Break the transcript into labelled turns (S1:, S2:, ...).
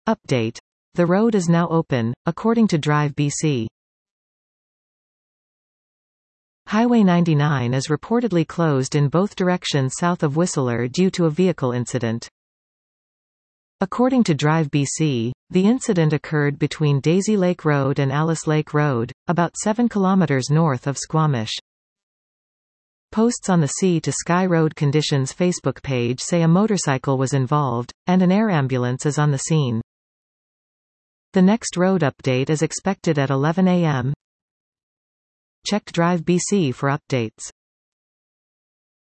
S1: Update. The road is now open, according to Drive BC. Highway 99 is reportedly closed in both directions south of Whistler due to a vehicle incident. According to Drive BC, the incident occurred between Daisy Lake Road and Alice Lake Road, about 7 kilometers north of Squamish. Posts on the Sea to Sky Road Conditions Facebook page say a motorcycle was involved, and an air ambulance is on the scene. The next road update is expected at 11 a.m. Check Drive BC for updates.